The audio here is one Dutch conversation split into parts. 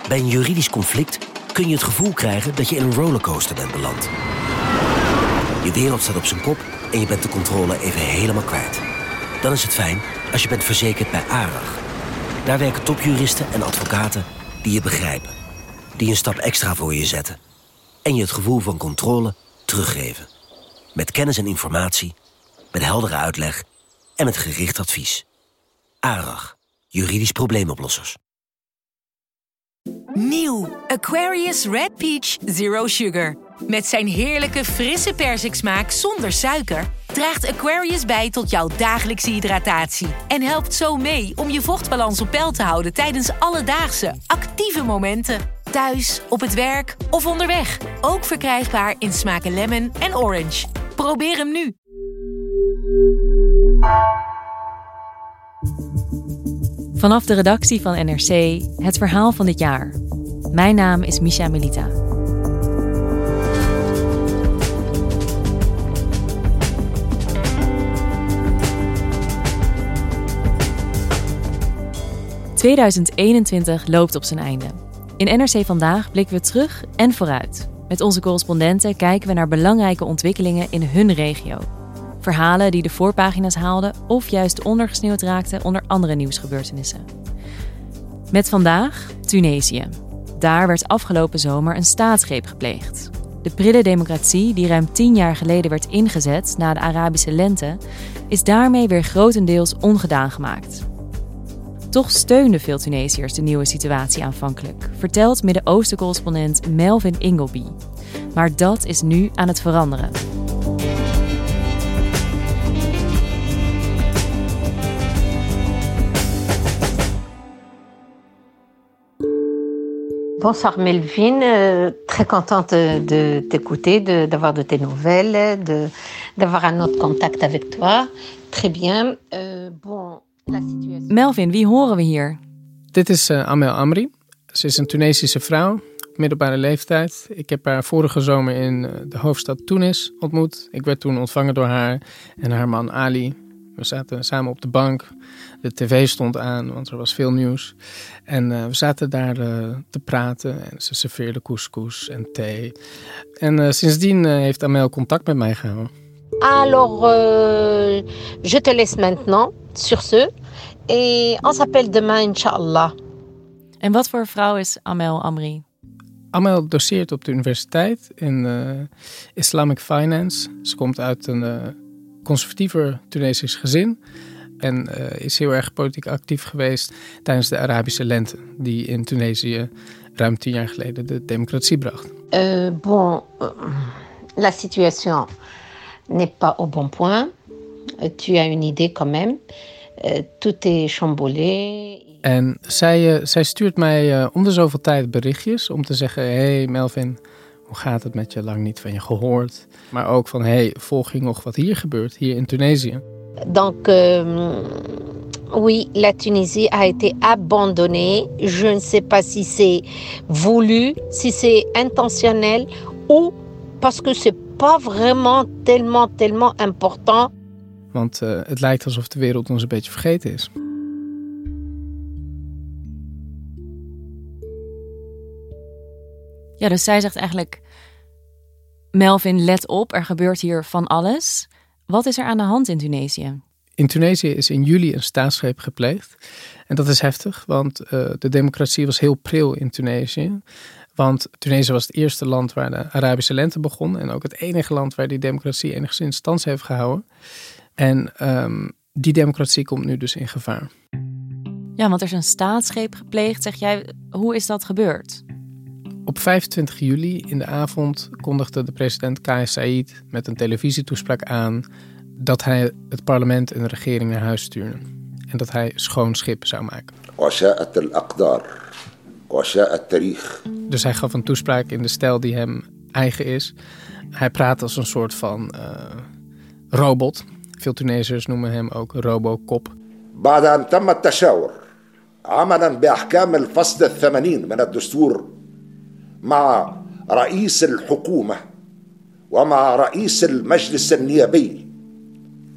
Bij een juridisch conflict kun je het gevoel krijgen dat je in een rollercoaster bent beland. Je wereld staat op zijn kop en je bent de controle even helemaal kwijt. Dan is het fijn als je bent verzekerd bij ARAG. Daar werken topjuristen en advocaten die je begrijpen. Die een stap extra voor je zetten. En je het gevoel van controle teruggeven. Met kennis en informatie, met heldere uitleg en met gericht advies. ARAG, juridisch probleemoplossers. Nieuw Aquarius Red Peach Zero Sugar. Met zijn heerlijke frisse persiksmaak zonder suiker draagt Aquarius bij tot jouw dagelijkse hydratatie. En helpt zo mee om je vochtbalans op peil te houden tijdens alledaagse, actieve momenten. Thuis, op het werk of onderweg. Ook verkrijgbaar in smaken lemon en orange. Probeer hem nu. Vanaf de redactie van NRC het verhaal van dit jaar. Mijn naam is Misha Melita. ...2021 loopt op zijn einde. In NRC Vandaag blikken we terug en vooruit. Met onze correspondenten kijken we naar belangrijke ontwikkelingen in hun regio. Verhalen die de voorpagina's haalden of juist ondergesneeuwd raakten onder andere nieuwsgebeurtenissen. Met vandaag Tunesië. Daar werd afgelopen zomer een staatsgreep gepleegd. De prille democratie, die ruim 10 jaar geleden werd ingezet na de Arabische lente, is daarmee weer grotendeels ongedaan gemaakt. Toch steunden veel Tunesiërs de nieuwe situatie aanvankelijk, vertelt Midden-Oosten-correspondent Melvin Ingleby. Maar dat is nu aan het veranderen. Bonsoir Melvin, très contente de t'écouter, d'avoir de tes nouvelles, d'avoir un autre contact avec toi. Très bien. La situation... Melvin, wie horen we hier? Dit is Amel Amri. Ze is een Tunesische vrouw, middelbare leeftijd. Ik heb haar vorige zomer in de hoofdstad Tunis ontmoet. Ik werd toen ontvangen door haar en haar man Ali. We zaten samen op de bank. De tv stond aan, want er was veel nieuws. En we zaten daar te praten en ze serveerde couscous en thee. En sindsdien heeft Amel contact met mij gehouden. Alors, je te laisse maintenant sur ce. Et on s'appelle demain, inshallah. En wat voor vrouw is Amel Amri? Amel doceert op de universiteit in Islamic Finance. Ze komt uit een conservatiever Tunesisch gezin. En is heel erg politiek actief geweest tijdens de Arabische lente, die in Tunesië ruim 10 jaar geleden de democratie bracht. La situation n'est pas au bon point. Tu as une idée quand même. Tout est chamboulé. En zij stuurt mij om de zoveel tijd berichtjes om te zeggen: hey Melvin, hoe gaat het met je? Lang niet van je gehoord. Maar ook van: hey, volg je nog wat hier gebeurt, hier in Tunesië? Donc, oui, la Tunisie a été abandonnée. Je ne sais pas si c'est voulu, si c'est intentionnel ou parce que c'est pas vraiment tellement important. Want het lijkt alsof de wereld ons een beetje vergeten is. Ja, dus zij zegt eigenlijk: Melvin, let op, er gebeurt hier van alles. Wat is er aan de hand in Tunesië? In Tunesië is in juli een staatsgreep gepleegd. En dat is heftig, want de democratie was heel pril in Tunesië. Want Tunesië was het eerste land waar de Arabische lente begon. En ook het enige land waar die democratie enigszins stand heeft gehouden. En die democratie komt nu dus in gevaar. Ja, want er is een staatsgreep gepleegd. Zeg jij, hoe is dat gebeurd? Op 25 juli in de avond kondigde de president Kais Saied met een televisietoespraak aan dat hij het parlement en de regering naar huis stuurde. En dat hij schoon schip zou maken. Dus hij gaf een toespraak in de stijl die hem eigen is. Hij praat als een soort van robot. Veel Tunesiërs noemen hem ook Robocop. بعد أن تم التشاور عملا بأحكام الفصل 80 من الدستور مع رئيس الحكومة ومع رئيس المجلس النيابي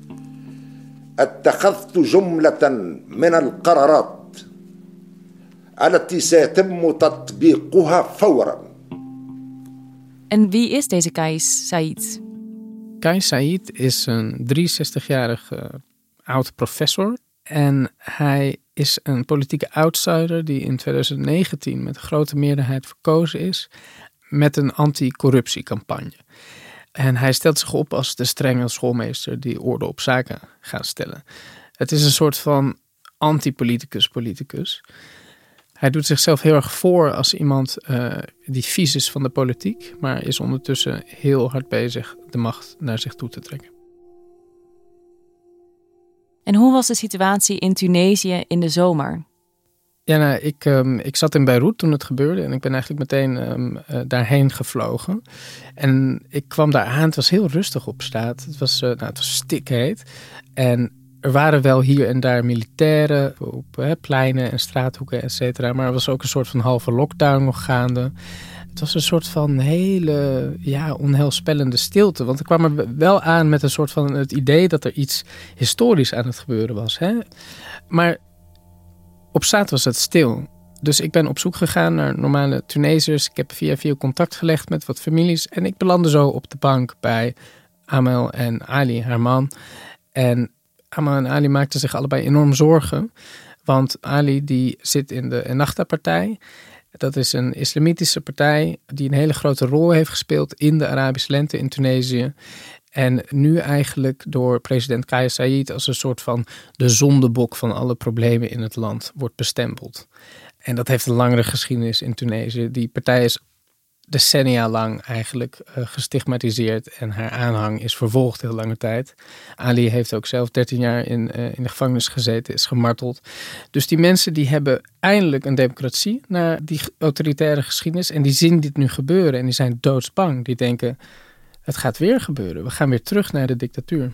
اتخذت جملة من القرارات التي سيتم تطبيقها فورا. En wie is deze Kais Saied? Kais Saied is een 63-jarige oud professor. En hij is een politieke outsider die in 2019 met een grote meerderheid verkozen is met een anti-corruptiecampagne. En hij stelt zich op als de strenge schoolmeester die orde op zaken gaat stellen. Het is een soort van anti-politicus. Hij doet zichzelf heel erg voor als iemand die vies is van de politiek, maar is ondertussen heel hard bezig de macht naar zich toe te trekken. En hoe was de situatie in Tunesië in de zomer? Ja, nou, ik zat in Beirut toen het gebeurde en ik ben eigenlijk meteen daarheen gevlogen. En ik kwam daar aan, het was heel rustig op straat. Het was stikheet. En er waren wel hier en daar militairen op pleinen en straathoeken, et cetera. Maar er was ook een soort van halve lockdown nog gaande. Het was een soort van hele onheilspellende stilte. Want ik kwam er wel aan met een soort van het idee dat er iets historisch aan het gebeuren was. Hè? Maar op straat was het stil. Dus ik ben op zoek gegaan naar normale Tunesiërs. Ik heb via contact gelegd met wat families. En ik belandde zo op de bank bij Amel en Ali, haar man. En Amel en Ali maakten zich allebei enorm zorgen. Want Ali die zit in de Ennahda-partij. Dat is een islamitische partij die een hele grote rol heeft gespeeld in de Arabische lente in Tunesië. En nu eigenlijk door president Kais Saied als een soort van de zondebok van alle problemen in het land wordt bestempeld. En dat heeft een langere geschiedenis in Tunesië. Die partij is decennia lang eigenlijk gestigmatiseerd en haar aanhang is vervolgd heel lange tijd. Ali heeft ook zelf 13 jaar in de gevangenis gezeten, is gemarteld. Dus die mensen die hebben eindelijk een democratie na die autoritaire geschiedenis en die zien dit nu gebeuren en die zijn doodsbang. Die denken, het gaat weer gebeuren. We gaan weer terug naar de dictatuur.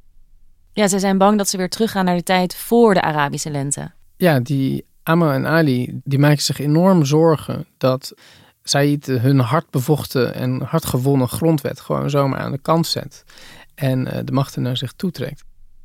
Ja, ze zijn bang dat ze weer teruggaan naar de tijd voor de Arabische lente. Ja, die Amel en Ali, die maken zich enorm zorgen dat Saied hun hard bevochten en hard gewonnen grondwet gewoon zomaar aan de kant zet. En de machten naar zich toetrekt.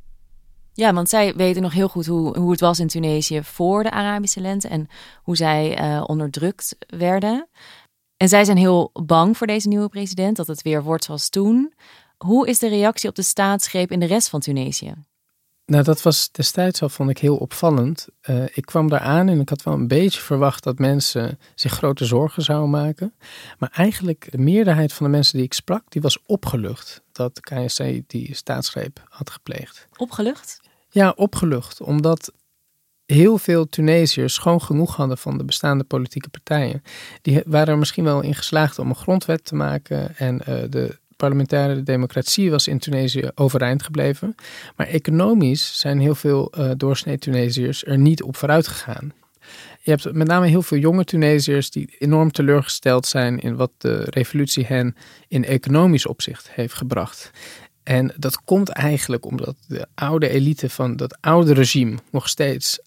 Ja, want zij weten nog heel goed hoe het was in Tunesië voor de Arabische lente en hoe zij onderdrukt werden. En zij zijn heel bang voor deze nieuwe president, dat het weer wordt zoals toen. Hoe is de reactie op de staatsgreep in de rest van Tunesië? Nou, dat was destijds al, vond ik, heel opvallend. Ik kwam daar aan en ik had wel een beetje verwacht dat mensen zich grote zorgen zouden maken. Maar eigenlijk de meerderheid van de mensen die ik sprak, die was opgelucht dat Kais Saied die staatsgreep had gepleegd. Opgelucht? Ja, opgelucht. Omdat heel veel Tunesiërs gewoon genoeg hadden van de bestaande politieke partijen. Die waren er misschien wel in geslaagd om een grondwet te maken en de parlementaire democratie was in Tunesië overeind gebleven. Maar economisch zijn heel veel doorsnee Tunesiërs er niet op vooruit gegaan. Je hebt met name heel veel jonge Tunesiërs die enorm teleurgesteld zijn in wat de revolutie hen in economisch opzicht heeft gebracht. En dat komt eigenlijk omdat de oude elite van dat oude regime nog steeds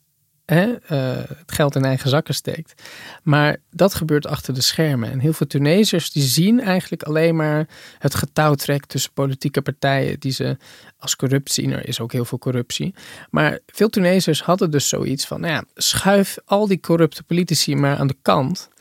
het geld in eigen zakken steekt. Maar dat gebeurt achter de schermen. En heel veel Tunesiërs die zien eigenlijk alleen maar het getouwtrek tussen politieke partijen die ze als corrupt zien. Er is ook heel veel corruptie. Maar veel Tunesiërs hadden dus zoiets van, schuif al die corrupte politici maar aan de kant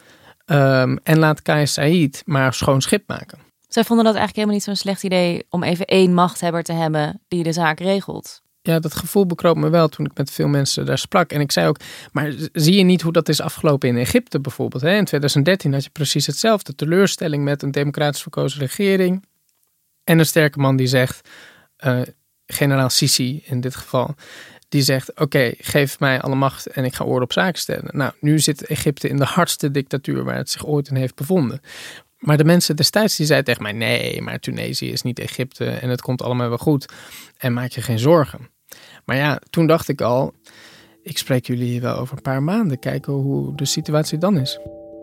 en laat Kais Saied maar schoon schip maken. Zij vonden dat eigenlijk helemaal niet zo'n slecht idee om even één machthebber te hebben die de zaak regelt. Ja, dat gevoel bekroop me wel toen ik met veel mensen daar sprak. En ik zei ook, maar zie je niet hoe dat is afgelopen in Egypte bijvoorbeeld? Hè? In 2013 had je precies hetzelfde. Teleurstelling met een democratisch verkozen regering. En een sterke man die zegt, generaal Sisi in dit geval, die zegt, oké, geef mij alle macht en ik ga orde op zaken stellen. Nou, nu zit Egypte in de hardste dictatuur waar het zich ooit in heeft bevonden. Maar de mensen destijds die zeiden tegen mij, nee, maar Tunesië is niet Egypte en het komt allemaal wel goed. En maak je geen zorgen. Maar ja, toen dacht ik al, ik spreek jullie wel over een paar maanden. Kijken hoe de situatie dan is.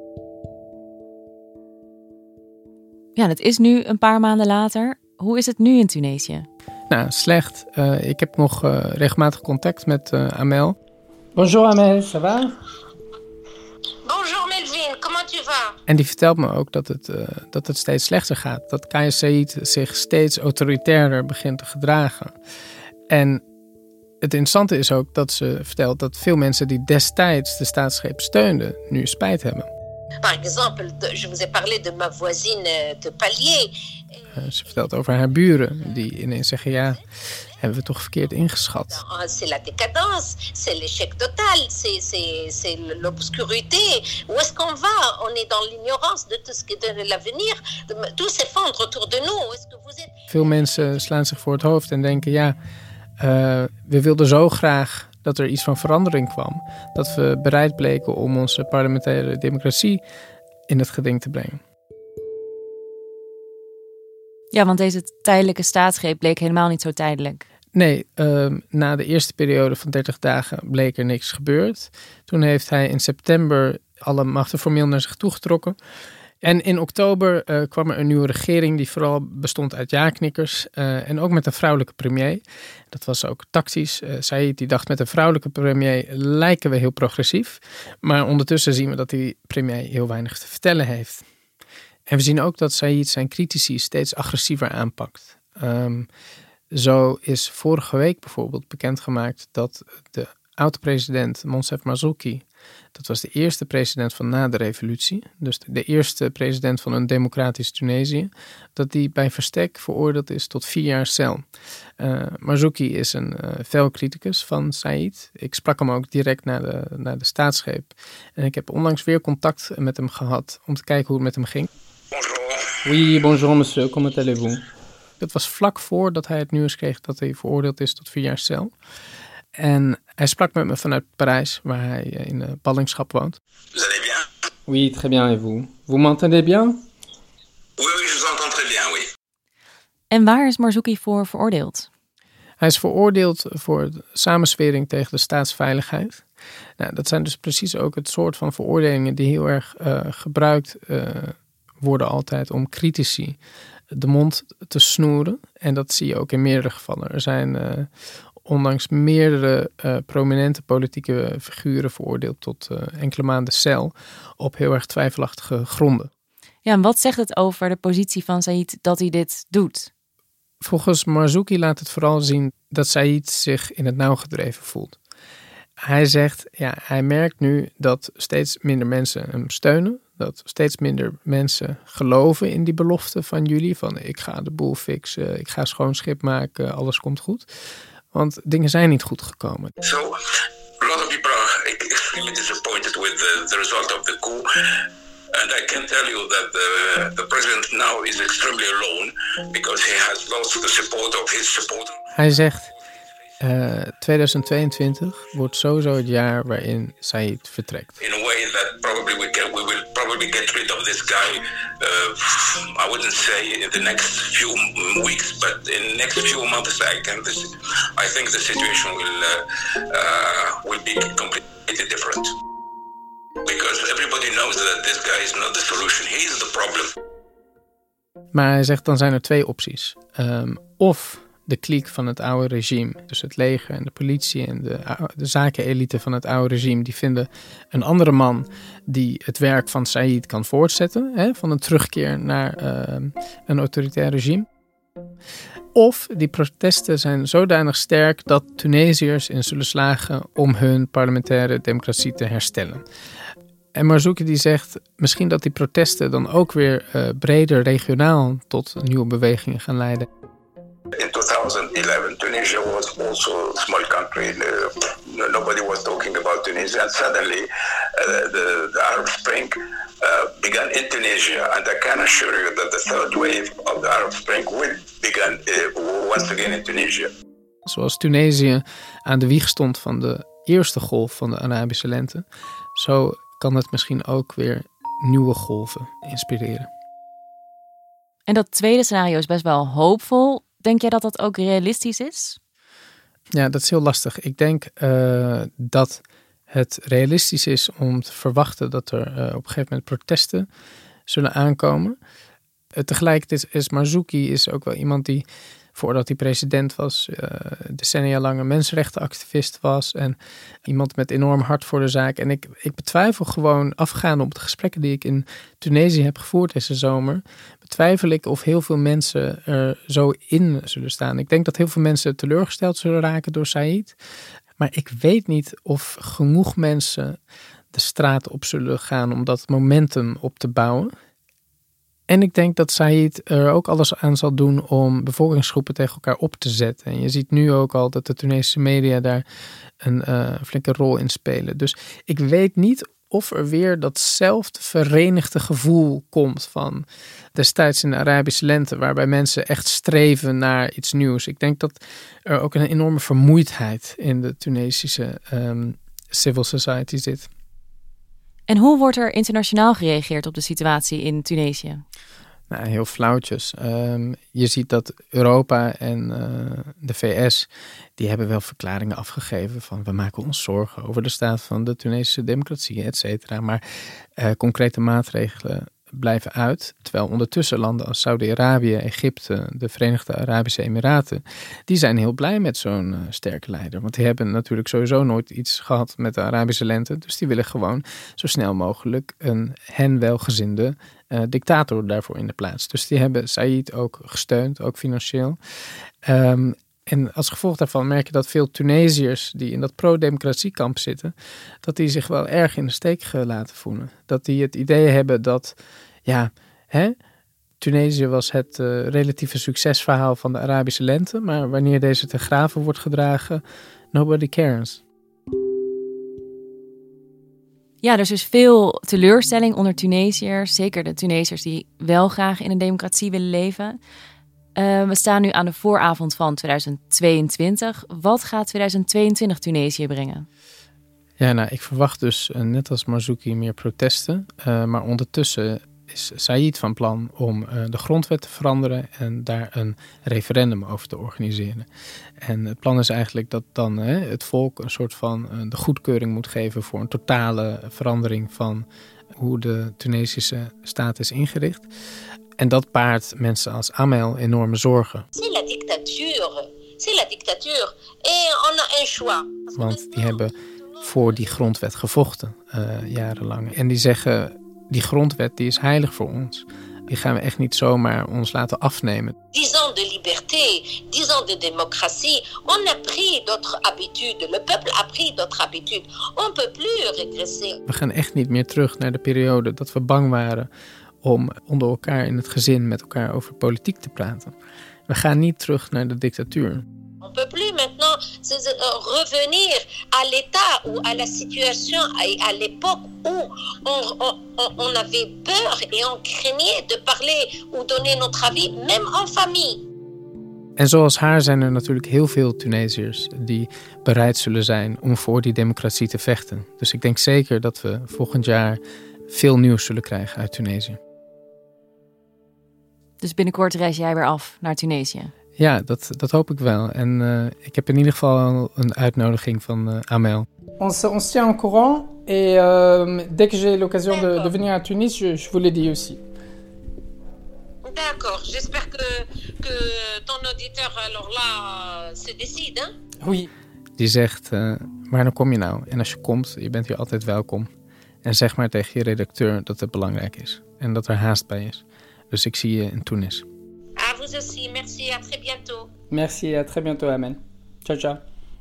Ja, het is nu een paar maanden later. Hoe is het nu in Tunesië? Nou, slecht. Ik heb nog regelmatig contact met Amel. Bonjour Amel, ça va? Bonjour Melvin, comment tu vas? En die vertelt me ook dat het steeds slechter gaat. Dat Kais Saied zich steeds autoritairder begint te gedragen. En Het interessante is ook dat ze vertelt dat veel mensen die destijds de staatsgreep steunden, nu spijt hebben. Par exemple, je vous ai parlé de ma voisine de palier. Ze vertelt over haar buren die ineens zeggen, ja, hebben we toch verkeerd ingeschat. C'est la décadence, c'est l'échec total, c'est l'obscurité. Où est-ce qu'on va? On est dans l'ignorance de tout ce qui est de l'avenir. Tout s'effondre autour de nous. Est-ce que vous êtes... Veel mensen slaan zich voor het hoofd en denken, ja, we wilden zo graag dat er iets van verandering kwam. Dat we bereid bleken om onze parlementaire democratie in het geding te brengen. Ja, want deze tijdelijke staatsgreep bleek helemaal niet zo tijdelijk. Nee, na de eerste periode van 30 dagen bleek er niks gebeurd. Toen heeft hij in september alle machten formeel naar zich toegetrokken. En in oktober kwam er een nieuwe regering die vooral bestond uit ja-knikkers. En ook met een vrouwelijke premier. Dat was ook tactisch. Saïd die dacht, met een vrouwelijke premier lijken we heel progressief. Maar ondertussen zien we dat die premier heel weinig te vertellen heeft. En we zien ook dat Saïd zijn critici steeds agressiever aanpakt. Zo is vorige week bijvoorbeeld bekendgemaakt dat de oud-president Moncef Marzouki, dat was de eerste president van na de revolutie, dus de eerste president van een democratisch Tunesië, dat die bij verstek veroordeeld is tot 4 jaar cel. Marzouki is een fel criticus van Saïd. Ik sprak hem ook direct na de staatsgreep. En ik heb onlangs weer contact met hem gehad om te kijken hoe het met hem ging. Oui, bonjour monsieur, comment allez-vous? Dat was vlak voordat hij het nieuws kreeg dat hij veroordeeld is tot 4 jaar cel. En hij sprak met me vanuit Parijs, waar hij in ballingschap woont. Vous allez bien? Oui, très bien, et vous? Vous m'entendez bien? Oui, je vous entends très bien, oui. En waar is Marzouki voor veroordeeld? Hij is veroordeeld voor samenswering tegen de staatsveiligheid. Nou, dat zijn dus precies ook het soort van veroordelingen die heel erg gebruikt worden altijd om critici de mond te snoeren. En dat zie je ook in meerdere gevallen. Er zijn onlangs meerdere prominente politieke figuren veroordeeld tot enkele maanden cel op heel erg twijfelachtige gronden. Ja, en wat zegt het over de positie van Saïd dat hij dit doet? Volgens Marzouki laat het vooral zien dat Saïd zich in het nauw gedreven voelt. Hij zegt, ja, hij merkt nu dat steeds minder mensen hem steunen. Dat steeds minder mensen geloven in die belofte van jullie. Van ik ga de boel fixen, ik ga schoon schip maken, alles komt goed. Want dingen zijn niet goed gekomen. So, a lot of people are extremely disappointed with the result of the coup. And I can tell you that the president now is extremely alone because he has lost the support of his supporters. Hij zegt, 2022 wordt sowieso het jaar waarin Saïd vertrekt. In a way that probably we will probably get rid of this guy. I wouldn't say in the next few weeks, but in the next few months, I think the situation will be completely different. Because everybody knows that this guy is not the solution. He is the problem. Maar hij zegt, dan zijn er 2 opties. Of de kliek van het oude regime, dus het leger en de politie en de zakenelite van het oude regime, die vinden een andere man die het werk van Saïd kan voortzetten, van een terugkeer naar een autoritair regime. Of die protesten zijn zodanig sterk dat Tunesiërs in zullen slagen om hun parlementaire democratie te herstellen. En Marzouki die zegt misschien dat die protesten dan ook weer breder regionaal tot nieuwe bewegingen gaan leiden. In 2011, Tunisia was also a small country. Nobody was talking about Tunisia. And suddenly, the Arab Spring began in Tunisia. And I can assure you that the third wave of the Arab Spring will begin once again in Tunisia. Zoals Tunesië aan de wieg stond van de eerste golf van de Arabische lente, zo kan het misschien ook weer nieuwe golven inspireren. En dat tweede scenario is best wel hoopvol. Denk jij dat dat ook realistisch is? Ja, dat is heel lastig. Ik denk dat het realistisch is om te verwachten dat er op een gegeven moment protesten zullen aankomen. Tegelijkertijd is Marzouki is ook wel iemand die voordat hij president was, decennia lang een mensenrechtenactivist was en iemand met enorm hart voor de zaak. En ik betwijfel gewoon, afgaande op de gesprekken die ik in Tunesië heb gevoerd deze zomer, betwijfel ik of heel veel mensen er zo in zullen staan. Ik denk dat heel veel mensen teleurgesteld zullen raken door Said. Maar ik weet niet of genoeg mensen de straat op zullen gaan om dat momentum op te bouwen. En ik denk dat Said er ook alles aan zal doen om bevolkingsgroepen tegen elkaar op te zetten. En je ziet nu ook al dat de Tunesische media daar een flinke rol in spelen. Dus ik weet niet of er weer datzelfde verenigde gevoel komt van destijds in de Arabische lente, waarbij mensen echt streven naar iets nieuws. Ik denk dat er ook een enorme vermoeidheid in de Tunesische civil society zit. En hoe wordt er internationaal gereageerd op de situatie in Tunesië? Nou, heel flauwtjes. Je ziet dat Europa en de VS, die hebben wel verklaringen afgegeven van we maken ons zorgen over de staat van de Tunesische democratie, et cetera. Maar concrete maatregelen blijven uit. Terwijl ondertussen landen als Saudi-Arabië, Egypte, de Verenigde Arabische Emiraten, die zijn heel blij met zo'n sterke leider. Want die hebben natuurlijk sowieso nooit iets gehad met de Arabische lente. Dus die willen gewoon zo snel mogelijk een hen welgezinde dictator daarvoor in de plaats. Dus die hebben Said ook gesteund, ook financieel. En als gevolg daarvan merk je dat veel Tunesiërs die in dat pro-democratiekamp zitten, dat die zich wel erg in de steek gelaten voelen. Dat die het idee hebben dat, Tunesië was het relatieve succesverhaal van de Arabische lente, maar wanneer deze ten grave wordt gedragen, nobody cares. Ja, er is dus veel teleurstelling onder Tunesiërs, zeker de Tunesiërs die wel graag in een democratie willen leven. We staan nu aan de vooravond van 2022. Wat gaat 2022 Tunesië brengen? Ja, nou, ik verwacht dus net als Marzouki meer protesten. Maar ondertussen is Said van plan om de grondwet te veranderen en daar een referendum over te organiseren. En het plan is eigenlijk dat dan het volk een soort van de goedkeuring moet geven voor een totale verandering van hoe de Tunesische staat is ingericht. En dat baart mensen als Amel enorme zorgen. C'est la dictature. Et on a un choix. Want die hebben voor die grondwet gevochten jarenlang. En die zeggen, die grondwet die is heilig voor ons. Die gaan we echt niet zomaar ons laten afnemen. 10 ans de liberté, 10 ans de démocratie. On a pris d'autres habitudes. Le peuple a pris d'autres habitudes. On peut plus régresser. We gaan echt niet meer terug naar de periode dat we bang waren om onder elkaar in het gezin met elkaar over politiek te praten. We gaan niet terug naar de dictatuur. On peut plus maintenant revenir à l'état ou à la situation à l'époque où on avait peur et on craignait de parler ou donner notre avis, même en famille. En zoals haar zijn er natuurlijk heel veel Tunesiërs die bereid zullen zijn om voor die democratie te vechten. Dus ik denk zeker dat we volgend jaar veel nieuws zullen krijgen uit Tunesië. Dus binnenkort reis jij weer af naar Tunesië? Ja, dat hoop ik wel. En ik heb in ieder geval een uitnodiging van Amel. On se tient au courant et dès que j'ai l'occasion de venir à Tunis, je vous le dis aussi. D'accord, j'espère que ton auditeur alors là se décide, hein? Oui. Die zegt, waar dan kom je nou? En als je komt, je bent hier altijd welkom. En zeg maar tegen je redacteur dat het belangrijk is. En dat er haast bij is. Dus ik zie je in Tunis. À vous aussi, merci, à très bientôt. Merci, à très bientôt, Amel. Ciao, ciao.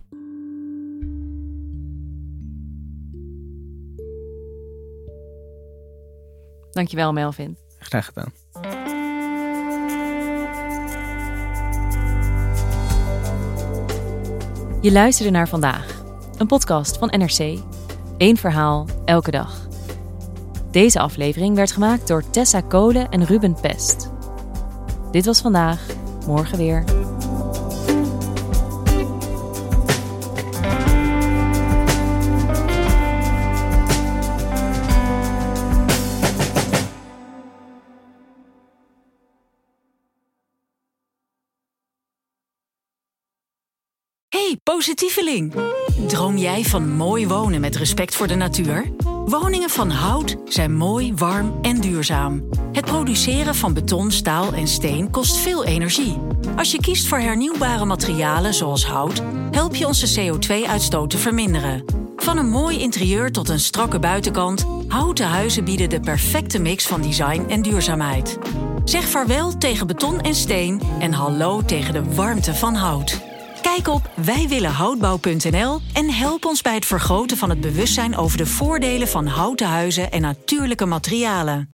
Dankjewel, Melvin. Graag gedaan. Je luisterde naar Vandaag, een podcast van NRC. 1 verhaal, elke dag. Deze aflevering werd gemaakt door Tessa Kolen en Ruben Pest. Dit was Vandaag, morgen weer. Hey, positieveling! Droom jij van mooi wonen met respect voor de natuur? Woningen van hout zijn mooi, warm en duurzaam. Het produceren van beton, staal en steen kost veel energie. Als je kiest voor hernieuwbare materialen zoals hout, help je onze CO2-uitstoot te verminderen. Van een mooi interieur tot een strakke buitenkant, houten huizen bieden de perfecte mix van design en duurzaamheid. Zeg vaarwel tegen beton en steen en hallo tegen de warmte van hout. Kijk op wijwillenhoutbouw.nl en help ons bij het vergroten van het bewustzijn over de voordelen van houten huizen en natuurlijke materialen.